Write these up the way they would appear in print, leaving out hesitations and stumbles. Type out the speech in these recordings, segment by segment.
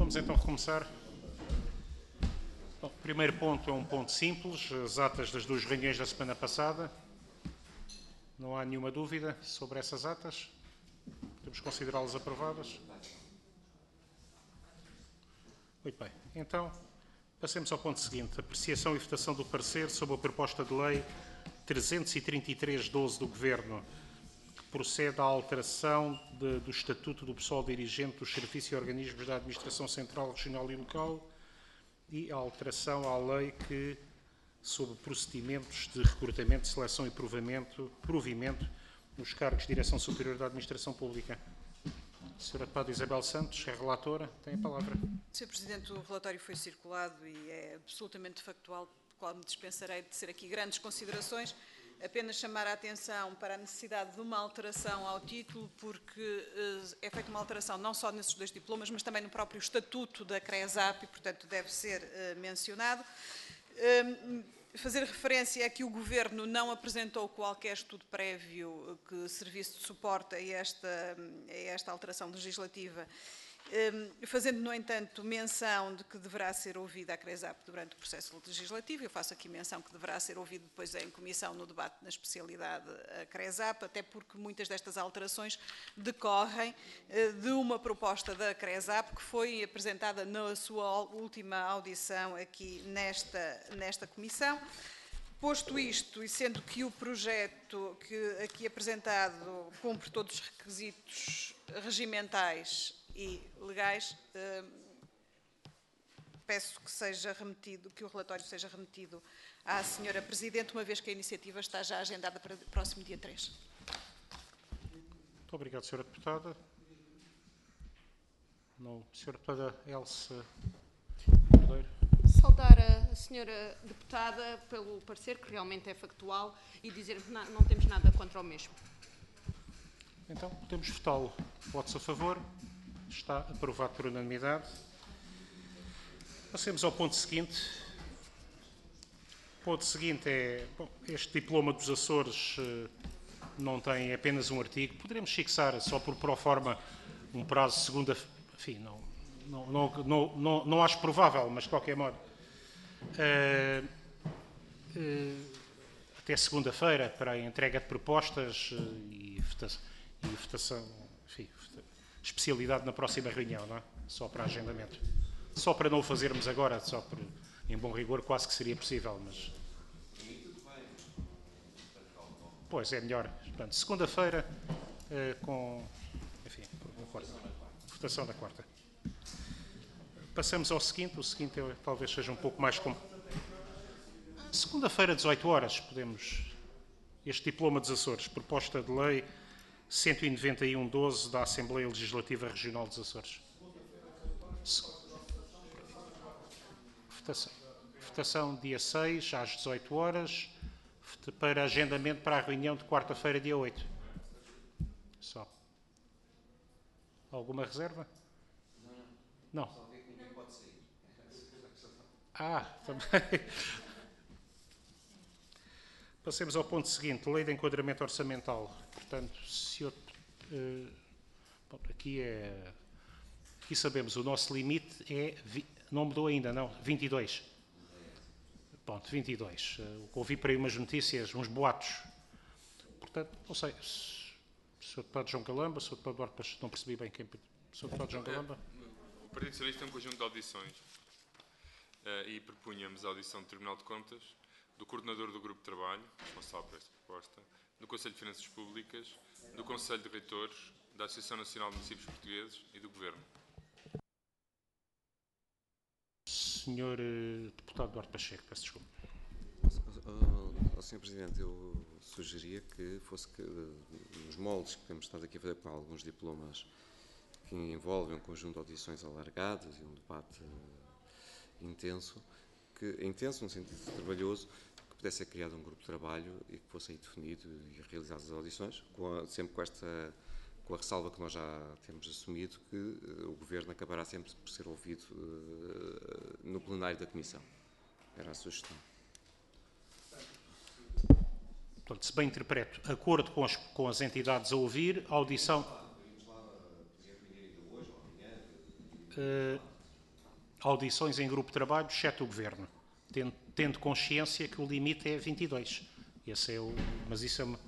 Vamos então recomeçar. Bom, o primeiro ponto é um ponto simples, as atas das duas reuniões da semana passada. Não há nenhuma dúvida sobre essas atas? Podemos considerá-las aprovadas? Muito bem. Então, passemos ao ponto seguinte. Apreciação e votação do parecer sobre a proposta de lei 333/12 do Governo, que procede à alteração do Estatuto do Pessoal Dirigente dos Serviços e Organismos da Administração Central, Regional e Local e à alteração à lei sobre procedimentos de recrutamento, seleção e provimento nos cargos de Direção Superior da Administração Pública. Sra. Deputada Isabel Santos, é relatora, tem a palavra. Sr. Presidente, o relatório foi circulado e é absolutamente factual, do qual me dispensarei de tecer aqui grandes considerações, apenas chamar a atenção para a necessidade de uma alteração ao título, porque é feita uma alteração não só nesses dois diplomas, mas também no próprio estatuto da CRESAP e, portanto, deve ser mencionado. Fazer referência a que o Governo não apresentou qualquer estudo prévio que servisse de suporte a esta alteração legislativa, fazendo, no entanto, menção de que deverá ser ouvida a CRESAP durante o processo legislativo. Eu faço aqui menção que deverá ser ouvido depois em comissão no debate na especialidade a CRESAP, até porque muitas destas alterações decorrem de uma proposta da CRESAP que foi apresentada na sua última audição aqui nesta comissão. Posto isto, e sendo que o projeto que aqui apresentado cumpre todos os requisitos regimentais e legais, peço que o relatório seja remetido à Sra. Presidente, uma vez que a iniciativa está já agendada para o próximo dia 3. Muito obrigado, Sra. Deputada. Não, Sra. Deputada Elsa Cordeiro. Saudar a Sra. Deputada pelo parecer, que realmente é factual, e dizer que não temos nada contra o mesmo. Então, podemos votá-lo. Votos a favor? Está aprovado por unanimidade. Passemos ao ponto seguinte. O ponto seguinte é, este diploma dos Açores não tem apenas um artigo. Poderemos fixar, só por proforma, um prazo de segunda... Enfim, não acho provável, mas de qualquer modo. Até segunda-feira para a entrega de propostas e votação, enfim, especialidade na próxima reunião, não é? Só para agendamento. Só para não o fazermos agora, em bom rigor, quase que seria possível, mas... Pois, é melhor. Portanto, segunda-feira, votação da quarta. Passamos ao seguinte. O seguinte talvez seja um pouco mais... Segunda-feira, 18 horas, podemos... Este diploma dos Açores, proposta de lei 191/12 da Assembleia Legislativa Regional dos Açores. Votação dia 6, às 18 horas, para agendamento para a reunião de quarta-feira, dia 8. Só. Alguma reserva? Não. Também. Passemos ao ponto seguinte, Lei de Enquadramento Orçamental. Portanto, aqui sabemos, o nosso limite é, não mudou ainda, não, 22. Ponto, 22. O que ouvi para aí umas notícias, uns boatos. Portanto, não sei, Sr. Deputado João Galamba, Sr. Deputado Duarte Pacheco, não percebi bem quem... Sr. Deputado João Galamba. O Partido Socialista tem um conjunto de audições e propunhamos a audição do Tribunal de Contas, do coordenador do Grupo de Trabalho, responsável por esta proposta, do Conselho de Finanças Públicas, do Conselho de Reitores, da Associação Nacional de Municípios Portugueses e do Governo. Sr. Deputado Duarte Pacheco, peço desculpa. Sr. Presidente, eu sugeria que fosse nos moldes que temos estado aqui a fazer com alguns diplomas que envolvem um conjunto de audições alargadas e um debate intenso no sentido trabalhoso, que pudesse ser criado um grupo de trabalho e que fosse aí definido e realizadas as audições, sempre com a ressalva que nós já temos assumido, que o Governo acabará sempre por ser ouvido no plenário da Comissão. Era a sugestão. Portanto, se bem interpreto, acordo com as entidades a ouvir, audição... audições em grupo de trabalho, exceto o Governo, tendo consciência que o limite é 22. Esse é o... Mas isso é uma...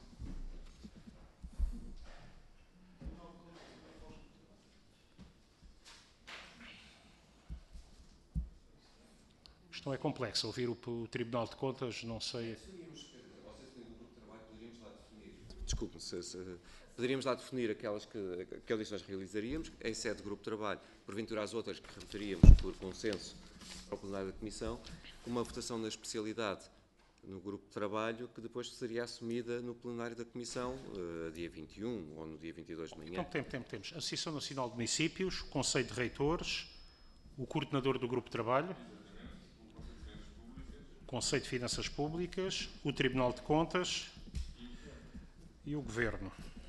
A questão é complexa. Ouvir o Tribunal de Contas, não sei... Desculpe, poderíamos lá definir aquelas que audições realizaríamos, em sede de grupo de trabalho, porventura as outras que remeteríamos por consenso ao plenário da Comissão, uma votação na especialidade no grupo de trabalho que depois seria assumida no plenário da Comissão, dia 21 ou no dia 22 de manhã. Então temos a Associação Nacional de Municípios, o Conselho de Reitores, o coordenador do grupo de trabalho, o Conselho de Finanças Públicas, o Tribunal de Contas e o Governo.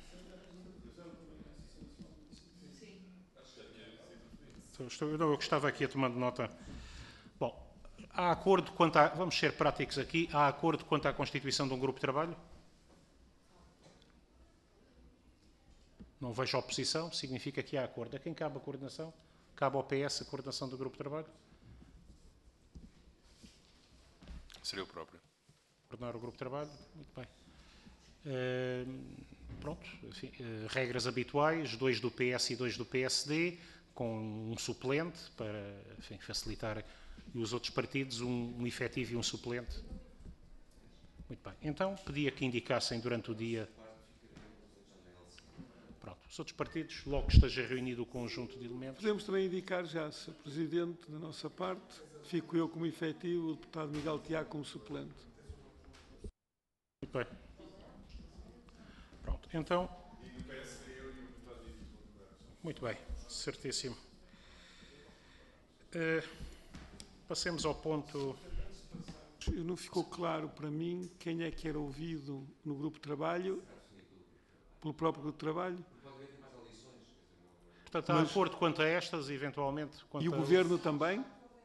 Eu estava aqui a tomar nota. Bom, há acordo quanto a... Vamos ser práticos aqui. Há acordo quanto à constituição de um grupo de trabalho? Não vejo oposição. Significa que há acordo. A quem cabe a coordenação? Cabe ao PS a coordenação do grupo de trabalho? Seria o próprio. Coordenar o grupo de trabalho? Muito bem. Pronto. Enfim, regras habituais. 2 do PS e 2 do PSD, com um suplente para, enfim, facilitar, e os outros partidos um efetivo e um suplente. Muito bem. Então, pedia que indicassem durante o dia... Pronto. Os outros partidos, logo que esteja reunido o conjunto de elementos... Podemos também indicar já, Sr. Presidente, da nossa parte, fico eu como efetivo, o deputado Miguel Tiago como suplente. Muito bem. Pronto. Então... Muito bem. Certíssimo. Passemos ao ponto... Não ficou claro para mim quem é que era ouvido no grupo de trabalho, pelo próprio grupo de trabalho. Portanto, há acordo quanto a estas, eventualmente... E o Governo também?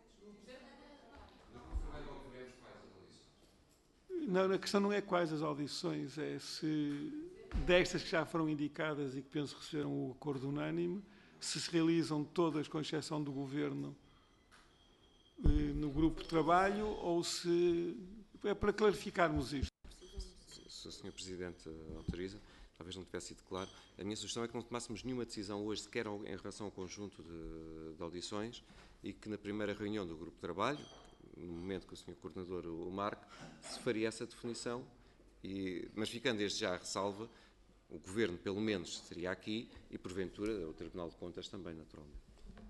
Não, a questão não é quais as audições, é se destas que já foram indicadas e que penso receberam o acordo unânime, se realizam todas, com exceção do Governo, no grupo de trabalho, ou se... É para clarificarmos isto. Se o Sr. Presidente autoriza, talvez não tivesse sido claro, a minha sugestão é que não tomássemos nenhuma decisão hoje, sequer em relação ao conjunto de audições, e que na primeira reunião do grupo de trabalho, no momento que o Sr. Coordenador o marque, se faria essa definição, mas ficando desde já a ressalva, o Governo, pelo menos, seria aqui e, porventura, o Tribunal de Contas também, naturalmente.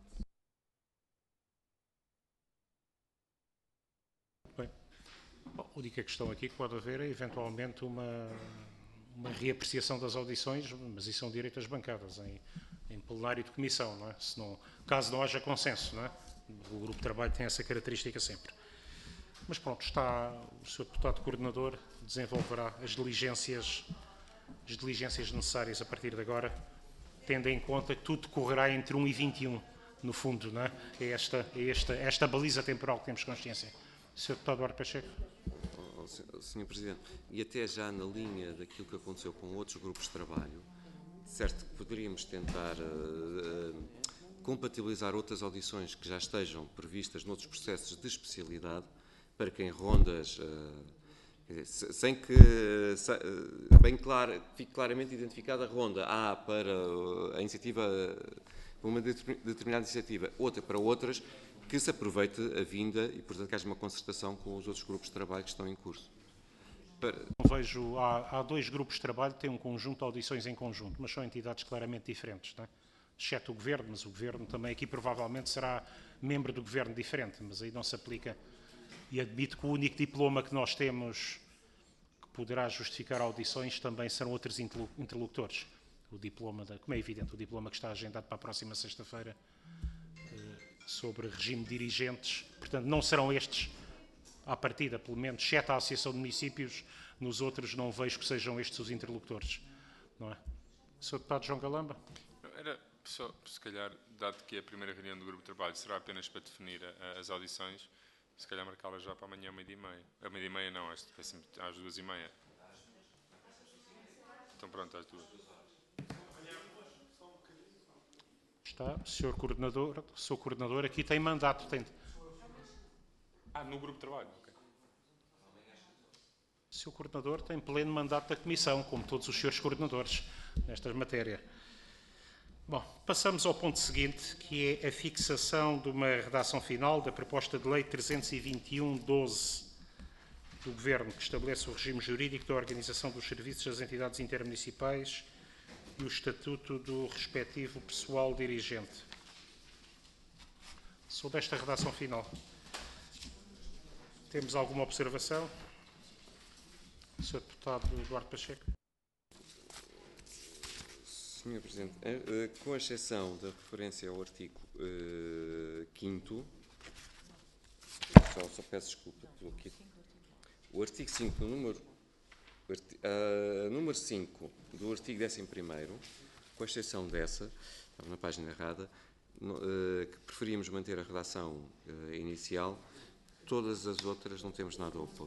Bem, a única questão aqui que pode haver é, eventualmente, uma reapreciação das audições, mas isso são direito às bancadas, em plenário de comissão, não é? Caso não haja consenso, não é? O grupo de trabalho tem essa característica sempre. Mas pronto, o Sr. Deputado Coordenador desenvolverá as diligências necessárias a partir de agora, tendo em conta que tudo decorrerá entre 1 e 21, no fundo, não é? É esta baliza temporal que temos consciência. Sr. Deputado Duarte Pacheco. Sr. Presidente, e até já na linha daquilo que aconteceu com outros grupos de trabalho, certo que poderíamos tentar compatibilizar outras audições que já estejam previstas noutros processos de especialidade, para que em rondas... sem que fique claramente identificada a ronda A para a iniciativa, uma determinada iniciativa, outra para outras, que se aproveite a vinda e, portanto, que haja uma concertação com os outros grupos de trabalho que estão em curso. Vejo, há 2 grupos de trabalho que têm um conjunto de audições em conjunto, mas são entidades claramente diferentes, não é? Exceto o Governo, mas o Governo também aqui provavelmente será membro do Governo diferente, mas aí não se aplica. E admito que o único diploma que nós temos que poderá justificar audições também serão outros interlocutores. O diploma, como é evidente, o diploma que está agendado para a próxima sexta-feira sobre regime de dirigentes, portanto não serão estes à partida, pelo menos, exceto a Associação de Municípios, nos outros não vejo que sejam estes os interlocutores, não é? Sr. Deputado João Galamba. Era só, se calhar, dado que a primeira reunião do grupo de trabalho será apenas para definir as audições, se calhar marcá-la já para amanhã, 12h30. A 12h30 não, às 2h30. Então pronto, às 2h. Está, o Sr. Coordenador aqui tem mandato. No grupo de trabalho. Okay. O Sr. Coordenador tem pleno mandato da Comissão, como todos os senhores coordenadores, nesta matéria. Bom, passamos ao ponto seguinte, que é a fixação de uma redação final da proposta de lei 321/12 do Governo, que estabelece o regime jurídico da organização dos serviços das entidades intermunicipais e o estatuto do respectivo pessoal dirigente. Sobre esta redação final, temos alguma observação? Sr. Deputado Eduardo Pacheco. Sr. Presidente, com exceção da referência ao artigo 5º, só peço desculpa, estou aqui. O artigo 5, número 5 do artigo 11º, com exceção dessa, estava na página errada, que preferíamos manter a redação inicial, todas as outras não temos nada a opor.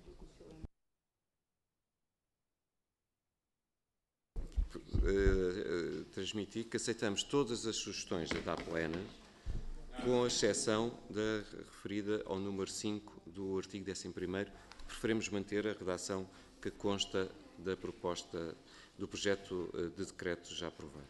Transmitir que aceitamos todas as sugestões da plena, com exceção da referida ao número 5 do artigo 11º, preferimos manter a redação que consta da proposta do projeto de decreto já aprovado.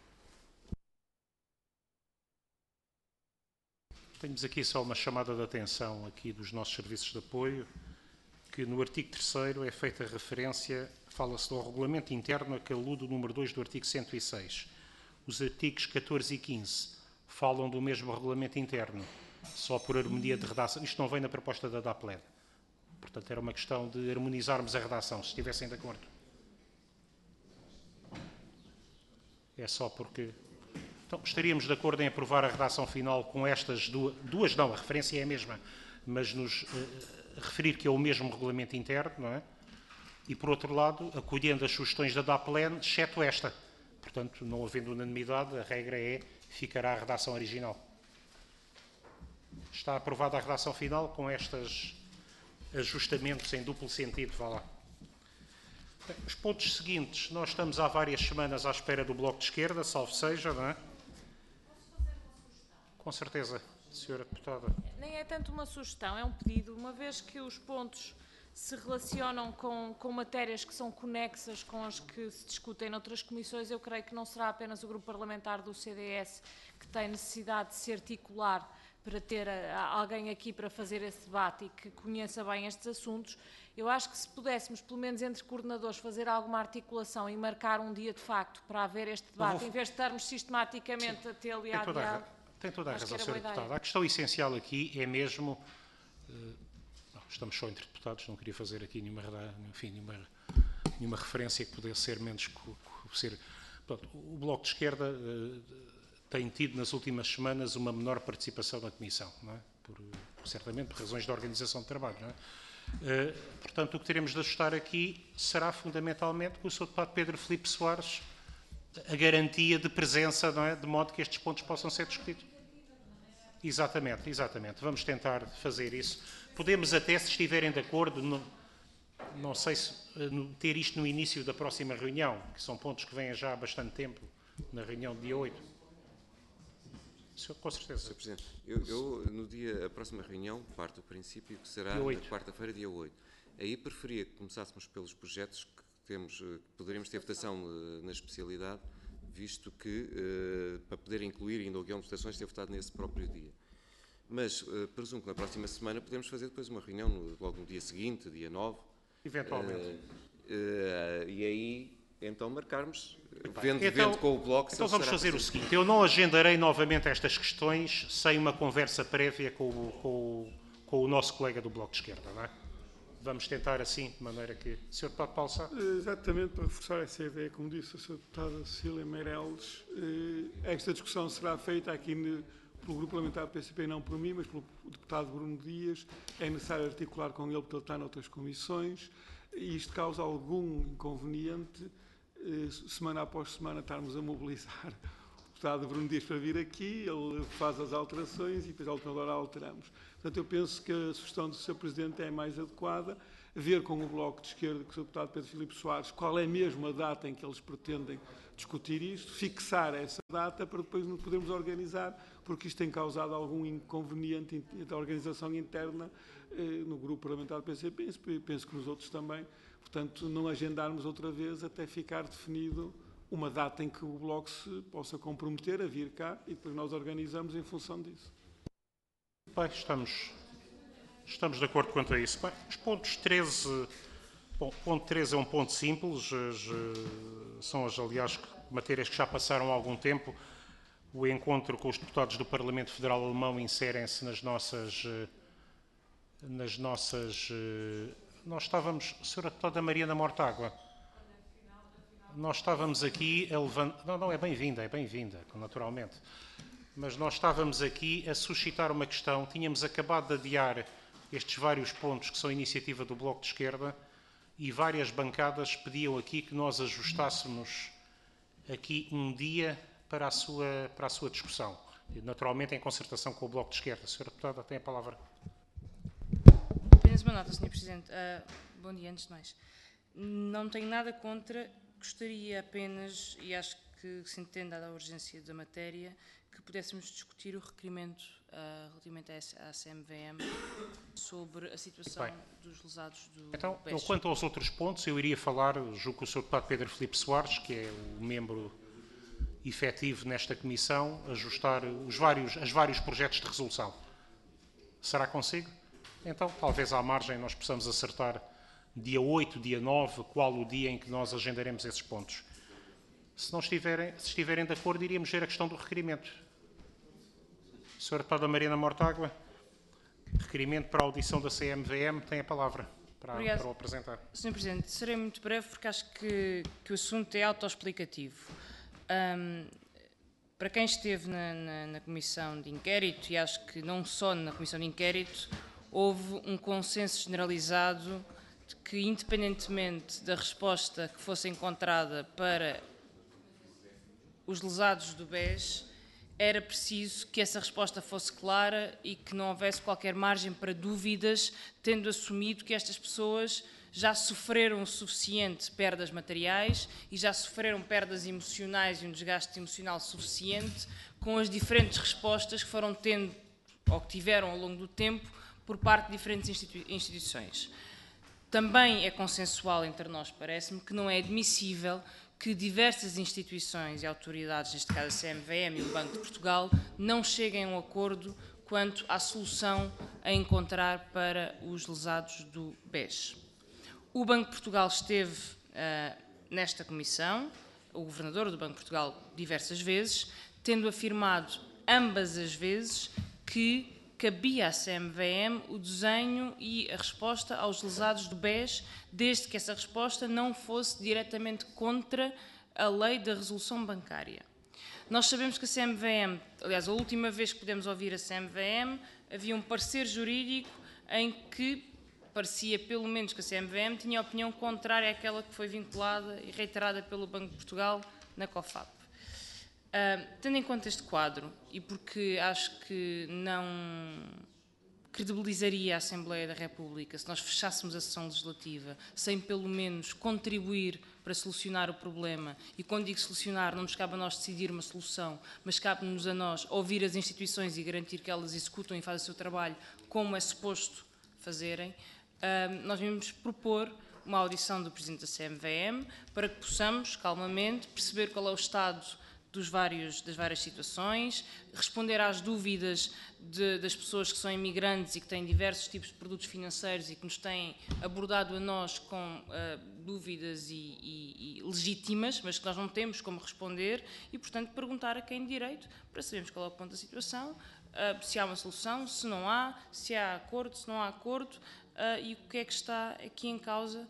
Temos aqui só uma chamada de atenção aqui dos nossos serviços de apoio, que no artigo 3º é feita referência, fala-se do regulamento interno a que alude o número 2 do artigo 106. Os artigos 14 e 15 falam do mesmo regulamento interno, só por harmonia de redação. Isto não vem na proposta da DAPLED. Portanto, era uma questão de harmonizarmos a redação, se estivessem de acordo. É só porque... Então, estaríamos de acordo em aprovar a redação final com estas duas não, a referência é a mesma, mas nos referir que é o mesmo regulamento interno, não é? E, por outro lado, acolhendo as sugestões da DAPLEN, exceto esta. Portanto, não havendo unanimidade, a regra é ficará a redação original. Está aprovada a redação final com estes ajustamentos em duplo sentido, vá lá. Bem, os pontos seguintes, nós estamos há várias semanas à espera do Bloco de Esquerda, salvo seja, não é? Com certeza, Sra. Deputada. Nem é tanto uma sugestão, é um pedido, uma vez que os pontos se relacionam com matérias que são conexas com as que se discutem noutras comissões, eu creio que não será apenas o grupo parlamentar do CDS que tem necessidade de se articular para ter alguém aqui para fazer esse debate e que conheça bem estes assuntos. Eu acho que se pudéssemos, pelo menos entre coordenadores, fazer alguma articulação e marcar um dia de facto para haver este debate, em vez de estarmos sistematicamente a tê-lo e a adiar. Tem toda a razão, Sra. Deputada. A questão essencial aqui é mesmo... estamos só entre deputados, não queria fazer aqui nenhuma referência que pudesse ser menos... Pronto, o Bloco de Esquerda tem tido nas últimas semanas uma menor participação na Comissão, não é? Certamente por razões de organização de trabalho, não é? Portanto, o que teremos de ajustar aqui será fundamentalmente com o Sr. Deputado Pedro Filipe Soares a garantia de presença, não é? De modo que estes pontos possam ser discutidos. Exatamente, exatamente. Vamos tentar fazer isso. Podemos até, se estiverem de acordo, não sei se ter isto no início da próxima reunião, que são pontos que vêm já há bastante tempo, na reunião de dia 8. Com certeza. Sr. Presidente, eu a próxima reunião parto do princípio que será na quarta-feira, dia 8. Aí preferia que começássemos pelos projetos que temos, poderíamos ter votação na especialidade, visto que, para poder incluir ainda o guião de votações, ter votado nesse próprio dia. Mas presumo que na próxima semana podemos fazer depois uma reunião, logo no dia seguinte, dia 9. Eventualmente. E aí, então, marcarmos, vendo com o Bloco... Então vamos fazer o seguinte, eu não agendarei novamente estas questões sem uma conversa prévia com o nosso colega do Bloco de Esquerda, não é? Vamos tentar assim, de maneira que... Sr. Deputado Paulo Sá. Exatamente, para reforçar essa ideia, como disse a Sra. Deputada Cecília Meireles, esta discussão será feita aqui pelo Grupo Parlamentar do PCP, não por mim, mas pelo deputado Bruno Dias. É necessário articular com ele, porque ele está noutras comissões, e isto causa algum inconveniente, semana após semana, estarmos a mobilizar o deputado Bruno Dias para vir aqui, ele faz as alterações e depois à última hora alteramos. Portanto, eu penso que a sugestão do Sr. Presidente é mais adequada. ver com o Bloco de Esquerda, com o Sr. Deputado Pedro Filipe Soares, qual é mesmo a data em que eles pretendem discutir isto, fixar essa data para depois nos podermos organizar, porque isto tem causado algum inconveniente da organização interna no grupo parlamentar do PCP, penso que nos outros também. Portanto, não agendarmos outra vez até ficar definido uma data em que o Bloco se possa comprometer a vir cá e depois nós organizamos em função disso. Bem, estamos de acordo quanto a isso. Bem, os pontos 13... Bom, ponto 13 é um ponto simples, são aliás, matérias que já passaram há algum tempo. O encontro com os deputados do Parlamento Federal Alemão inserem-se nas nossas... Nós estávamos... Sra. Deputada Mariana Mortágua, nós estávamos aqui a levantar... Não, é bem-vinda, naturalmente. Mas nós estávamos aqui a suscitar uma questão. Tínhamos acabado de adiar estes vários pontos que são iniciativa do Bloco de Esquerda e várias bancadas pediam aqui que nós ajustássemos aqui um dia para a sua discussão. Naturalmente em concertação com o Bloco de Esquerda. Sra. Deputada, tem a palavra. Apenas uma nota, Sr. Presidente. Bom dia, antes de mais. Não tenho nada contra, gostaria apenas, e acho que se entende dada a urgência da matéria, que pudéssemos discutir o requerimento relativamente à CMVM sobre a situação dos lesados do Então, BES. quanto aos outros pontos, eu iria falar, julgo que o Sr. Deputado Pedro Filipe Soares, que é o membro efetivo nesta comissão, ajustar os vários projetos de resolução. Será consigo? Então, talvez à margem nós possamos acertar dia 8, dia 9, qual o dia em que nós agendaremos esses pontos. Se estiverem de acordo, iríamos ver a questão do requerimento. Sra. Deputada Mariana Mortágua, requerimento para a audição da CMVM, tem a palavra para o apresentar. Sr. Presidente, serei muito breve porque acho que o assunto é autoexplicativo. Para quem esteve na Comissão de Inquérito, e acho que não só na Comissão de Inquérito, houve um consenso generalizado de que, independentemente da resposta que fosse encontrada para os lesados do BES, era preciso que essa resposta fosse clara e que não houvesse qualquer margem para dúvidas, tendo assumido que estas pessoas já sofreram o suficiente perdas materiais e já sofreram perdas emocionais e um desgaste emocional suficiente com as diferentes respostas que foram tendo ou que tiveram ao longo do tempo por parte de diferentes instituições. Também é consensual entre nós, parece-me, que não é admissível que diversas instituições e autoridades, neste caso a CMVM e o Banco de Portugal, não cheguem a um acordo quanto à solução a encontrar para os lesados do BES. O Banco de Portugal esteve nesta comissão, o Governador do Banco de Portugal diversas vezes, tendo afirmado ambas as vezes que cabia à CMVM o desenho e a resposta aos lesados do BES, desde que essa resposta não fosse diretamente contra a lei da resolução bancária. Nós sabemos que a CMVM, aliás, a última vez que pudemos ouvir a CMVM, havia um parecer jurídico em que parecia, pelo menos, que a CMVM tinha opinião contrária àquela que foi vinculada e reiterada pelo Banco de Portugal na COFAP. Tendo em conta este quadro, e porque acho que não credibilizaria a Assembleia da República se nós fechássemos a sessão legislativa sem pelo menos contribuir para solucionar o problema, e quando digo solucionar não nos cabe a nós decidir uma solução, mas cabe-nos a nós ouvir as instituições e garantir que elas executam e fazem o seu trabalho como é suposto fazerem, nós vamos propor uma audição do Presidente da CMVM para que possamos, calmamente, perceber qual é o estado das várias situações, responder às dúvidas das pessoas que são imigrantes e que têm diversos tipos de produtos financeiros e que nos têm abordado a nós com dúvidas e legítimas, mas que nós não temos como responder e, portanto, perguntar a quem de direito para sabermos qual é o ponto da situação, se há uma solução, se não há, se há acordo, se não há acordo e o que é que está aqui em causa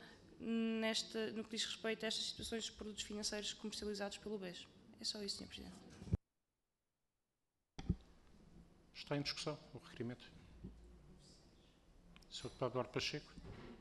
no que diz respeito a estas situações de produtos financeiros comercializados pelo BES. É só isso, Sr. Presidente. Está em discussão o requerimento. Sr. Deputado Eduardo Pacheco.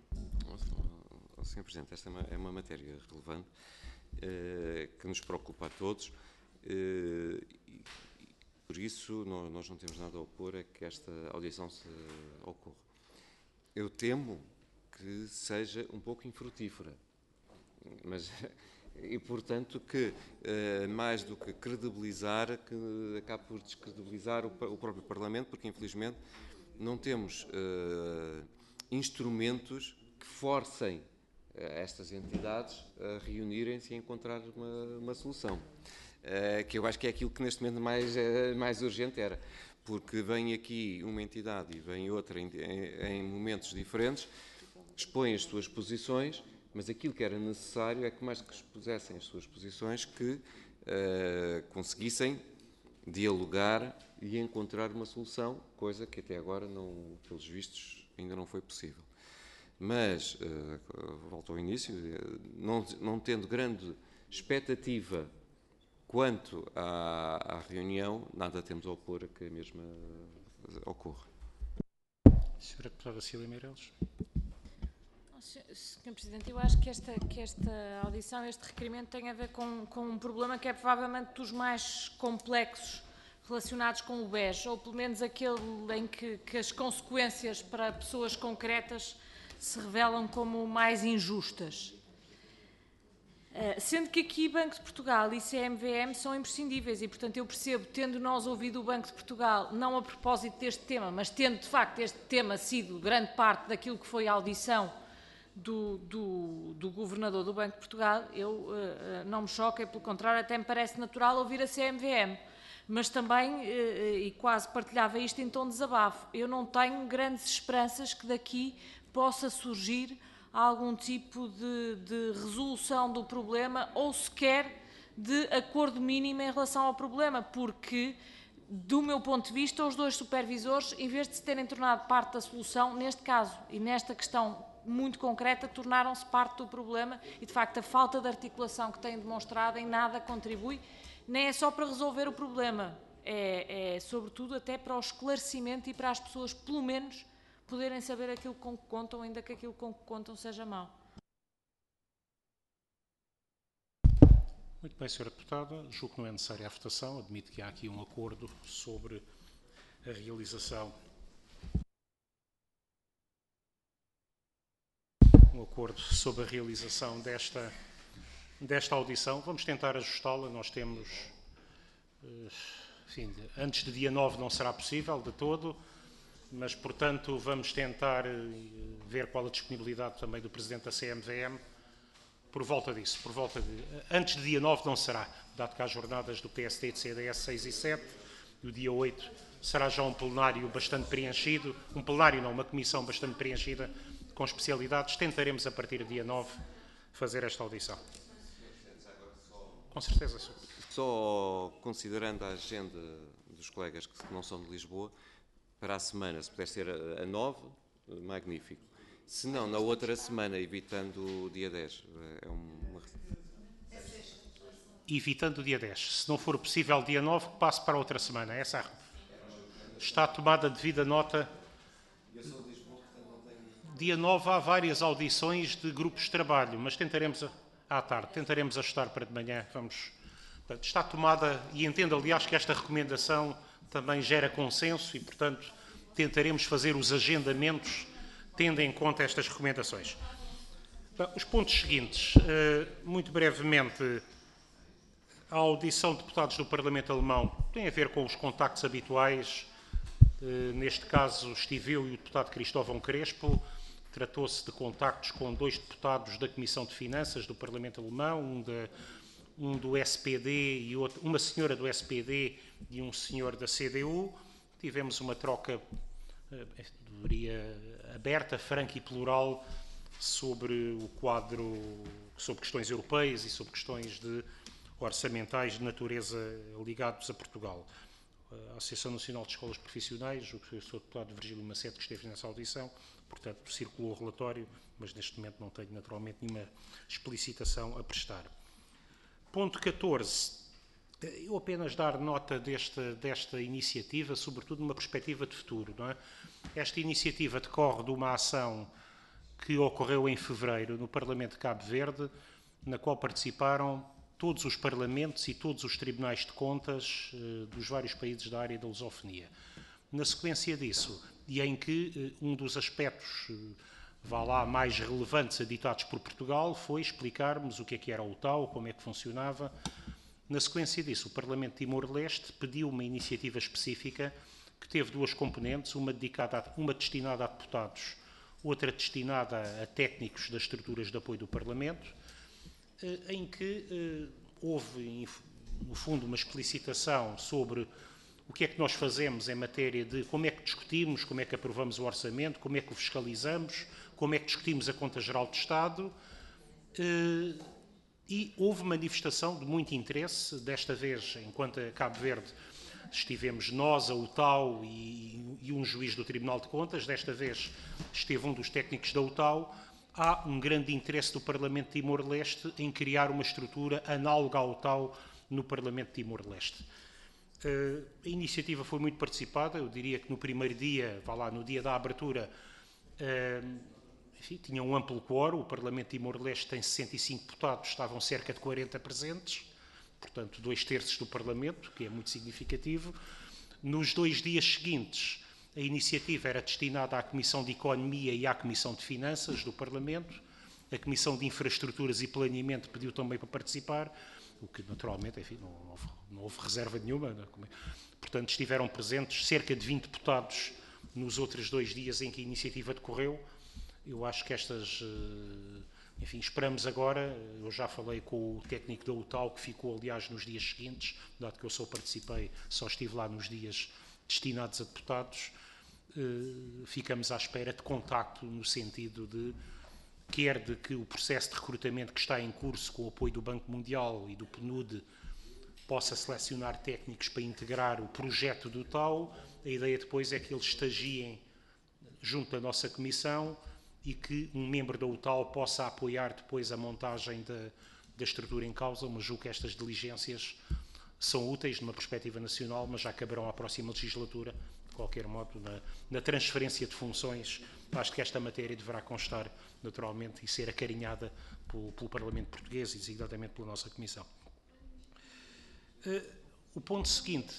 Sr. Presidente, esta é uma matéria relevante que nos preocupa a todos e por isso nós não temos nada a opor a que esta audição se ocorra. Eu temo que seja um pouco infrutífera. Mas, e, portanto, que mais do que credibilizar, que acabe por descredibilizar o próprio Parlamento, porque, infelizmente, não temos instrumentos que forcem estas entidades a reunirem-se e a encontrar uma solução. Que eu acho que é aquilo que neste momento mais urgente era, porque vem aqui uma entidade e vem outra em momentos diferentes, expõem as suas posições, mas aquilo que era necessário é que mais que expusessem as suas posições, que conseguissem dialogar e encontrar uma solução, coisa que até agora, pelos vistos, ainda não foi possível. Mas, volto ao início, não tendo grande expectativa quanto à reunião, nada temos a opor a que a mesma ocorra. Sra. Deputada Cília Meireles. Sr. Presidente, eu acho que esta audição, este requerimento tem a ver com um problema que é provavelmente dos mais complexos relacionados com o BES, ou pelo menos aquele em que as consequências para pessoas concretas se revelam como mais injustas. Sendo que aqui Banco de Portugal e CMVM são imprescindíveis e, portanto, eu percebo, tendo nós ouvido o Banco de Portugal, não a propósito deste tema, mas tendo, de facto, este tema sido grande parte daquilo que foi a audição do Governador do Banco de Portugal, eu não me choca e, pelo contrário, até me parece natural ouvir a CMVM. Mas também, e quase partilhava isto em tom de desabafo, eu não tenho grandes esperanças que daqui possa surgir algum tipo de resolução do problema ou sequer de acordo mínimo em relação ao problema, porque, do meu ponto de vista, os dois supervisores, em vez de se terem tornado parte da solução, neste caso e nesta questão muito concreta, tornaram-se parte do problema e, de facto, a falta de articulação que têm demonstrado em nada contribui, nem é só para resolver o problema, é sobretudo até para o esclarecimento e para as pessoas, pelo menos, poderem saber aquilo com que contam, ainda que aquilo com que contam seja mau. Muito bem, Sra. Deputada. Julgo que não é necessária a votação. Admito que há aqui um acordo sobre a realização. Desta audição. Vamos tentar ajustá-la. Nós temos, enfim, antes de dia 9 não será possível de todo, mas, portanto, vamos tentar ver qual a disponibilidade também do Presidente da CMVM por volta disso. Antes de dia 9 não será, dado que há jornadas do PSD e do CDS 6 e 7, e o dia 8 será já um plenário bastante preenchido, uma comissão bastante preenchida com especialidades. Tentaremos, a partir do dia 9, fazer esta audição. Com certeza, Sr. Só considerando a agenda dos colegas que não são de Lisboa, para a semana, se puder ser a 9, magnífico. Se não, na outra semana, evitando o dia 10. Evitando o dia 10. Se não for possível dia 9, que passe para a outra semana. Está tomada devida nota. Dia 9 há várias audições de grupos de trabalho, mas tentaremos à tarde, tentaremos ajustar para de manhã. Portanto, está tomada, e entendo, aliás, que esta recomendação também gera consenso e, portanto, tentaremos fazer os agendamentos tendo em conta estas recomendações. Bom, os pontos seguintes, muito brevemente, a audição de deputados do Parlamento Alemão tem a ver com os contactos habituais. Neste caso, estive eu e o deputado Cristóvão Crespo. Tratou-se de contactos com 2 deputados da Comissão de Finanças do Parlamento Alemão, um do SPD e uma senhora do SPD e um senhor da CDU. Tivemos uma troca, diria, aberta, franca e plural sobre o quadro, sobre questões europeias e sobre questões orçamentais de natureza ligados a Portugal. A Associação Nacional de Escolas Profissionais, o professor deputado Virgílio Macedo, que esteve nessa audição, portanto, circulou o relatório, mas neste momento não tenho naturalmente nenhuma explicitação a prestar. Ponto 14. Eu apenas dar nota desta iniciativa, sobretudo numa perspectiva de futuro. Não é? Esta iniciativa decorre de uma ação que ocorreu em fevereiro no Parlamento de Cabo Verde, na qual participaram todos os parlamentos e todos os tribunais de contas dos vários países da área da lusofonia. Na sequência disso, e em que um dos aspectos vá lá, mais relevantes editados por Portugal, foi explicarmos o que era o TAU, como é que funcionava. Na sequência disso, o Parlamento de Timor-Leste pediu uma iniciativa específica que teve duas componentes, uma destinada a deputados, outra destinada a técnicos das estruturas de apoio do Parlamento, em que houve, no fundo, uma explicitação sobre o que é que nós fazemos em matéria de como é que discutimos, como é que aprovamos o orçamento, como é que o fiscalizamos, como é que discutimos a Conta Geral do Estado, e houve manifestação de muito interesse. Desta vez, enquanto a Cabo Verde estivemos nós, a UTAU e um juiz do Tribunal de Contas, desta vez esteve um dos técnicos da UTAU. Há um grande interesse do Parlamento de Timor-Leste em criar uma estrutura análoga ao UTAU no Parlamento de Timor-Leste. A iniciativa foi muito participada, eu diria que no primeiro dia, no dia da abertura, enfim, tinha um amplo quórum. O Parlamento de Timor-Leste tem 65 deputados, estavam cerca de 40 presentes, portanto 2/3 do Parlamento, que é muito significativo. Nos 2 dias seguintes, a iniciativa era destinada à Comissão de Economia e à Comissão de Finanças do Parlamento. A Comissão de Infraestruturas e Planeamento pediu também para participar, o que naturalmente, enfim, não houve reserva nenhuma. Portanto, estiveram presentes cerca de 20 deputados nos outros 2 dias em que a iniciativa decorreu. Eu acho que enfim, esperamos agora. Eu já falei com o técnico da UTAU, que ficou, aliás, nos dias seguintes, dado que eu só estive lá nos dias destinados a deputados. Ficamos à espera de contacto no sentido de que o processo de recrutamento que está em curso com o apoio do Banco Mundial e do PNUD possa selecionar técnicos para integrar o projeto do TAU. A ideia depois é que eles estagiem junto da nossa comissão e que um membro da UTAU possa apoiar depois a montagem da estrutura em causa, mas julgo que estas diligências são úteis numa perspectiva nacional, mas já caberão à próxima legislatura. De qualquer modo, na transferência de funções, acho que esta matéria deverá constar naturalmente e ser acarinhada pelo Parlamento Português e designadamente pela nossa Comissão. O ponto seguinte,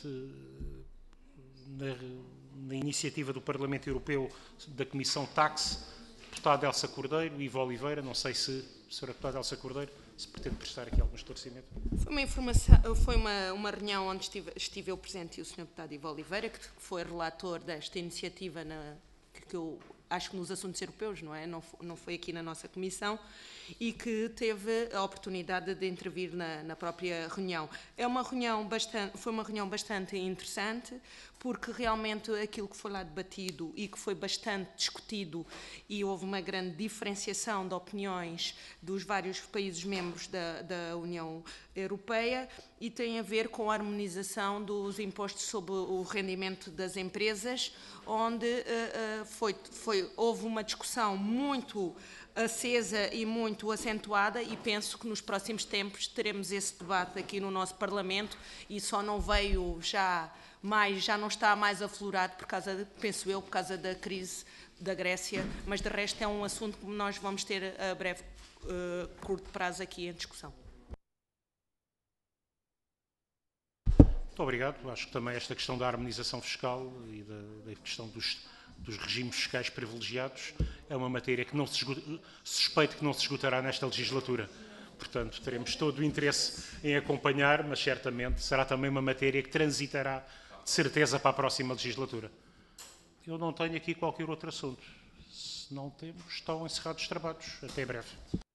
na iniciativa do Parlamento Europeu da Comissão Taxe, deputado Elsa Cordeiro, Ivo Oliveira, não sei se a senhora deputada Elsa Cordeiro se pretende prestar aqui algum esclarecimento. Foi uma reunião onde estive eu presente e o Sr. Deputado Ivo Oliveira, que foi relator desta iniciativa que eu acho que nos assuntos europeus, não é? Não foi aqui na nossa comissão, e que teve a oportunidade de intervir na própria reunião. Foi uma reunião bastante interessante, porque realmente aquilo que foi lá debatido e que foi bastante discutido, e houve uma grande diferenciação de opiniões dos vários países membros da União Europeia, e tem a ver com a harmonização dos impostos sobre o rendimento das empresas, onde houve uma discussão muito acesa e muito acentuada, e penso que nos próximos tempos teremos esse debate aqui no nosso Parlamento, e só não veio já não está mais aflorado penso eu, por causa da crise da Grécia, mas de resto é um assunto que nós vamos ter a breve, curto prazo aqui em discussão. Muito obrigado. Acho que também esta questão da harmonização fiscal e da questão dos regimes fiscais privilegiados é uma matéria que suspeito que não se esgotará nesta legislatura. Portanto, teremos todo o interesse em acompanhar, mas certamente será também uma matéria que transitará de certeza para a próxima legislatura. Eu não tenho aqui qualquer outro assunto. Se não temos, estão encerrados os trabalhos. Até breve.